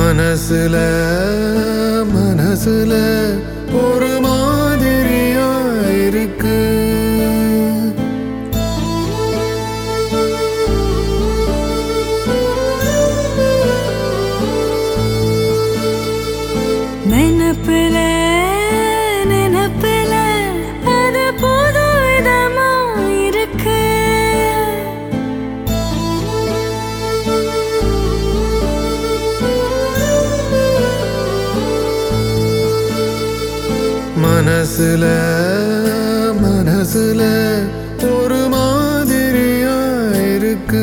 மனசுல மனசுல ஒரு மாதிரியா இருக்கு. நினப்புல நினப்புல அது புது விதமா இருக்கு. மனசுல மனசுல ஒரு மாதிரியா இருக்கு.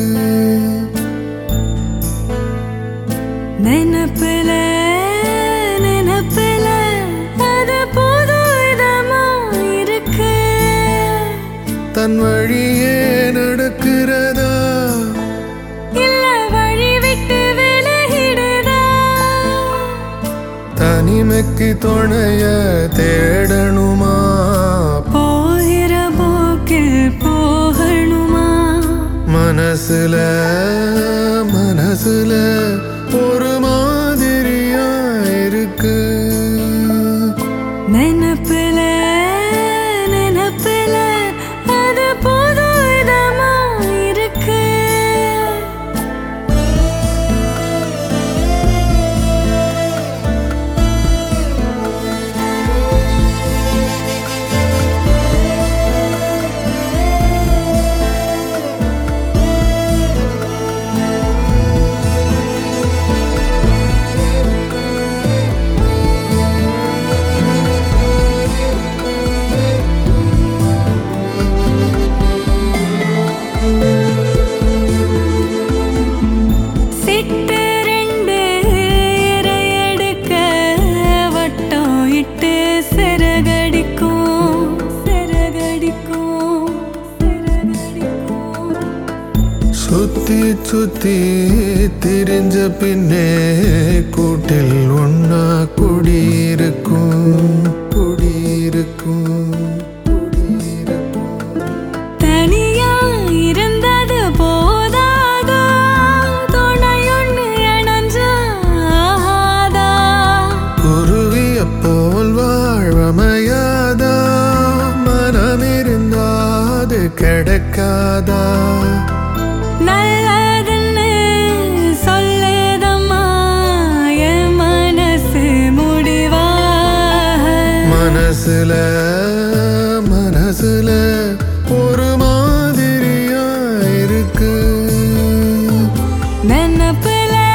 நினப்புல நினப்புல அது புது விதமா இருக்கு. தன் வழியே நடக்கிறதா இல்ல வழி விட்டு விலகிடுதா. தனிமைக்கு துணைய தேடணுமா, போகிற போக்கில் போகணுமா. மனசுல மனசுல ஒரு மாதிரியா இருக்கு. நினப்புல நினப்புல அது புது விதமா இருக்கு. சிட்டு ரெண்டு இரையெடுக்க வட்டம் இட்டு சிறகடிக்கும் சிறகடிக்கும் சிறகடிக்கும். சுத்தி சுத்தி திரிஞ்ச பின்னே கூட்டில் ஒன்னா குடியிருக்கும் குடியிருக்கும் குடியிருக்கும். தனியா இருந்தது போதாதா, துணையொன்னு இணைஞ்சாதா. குருவிய போல் வாழ்வமையாதா, மனமிருந்தாது கிடைக்காதா. நல்லதுன்னு சொல்லுதம்மா என் மனசு முடிவாக. மனசுல மனசுல ஒரு மாதிரியா இருக்கு. நினப்புல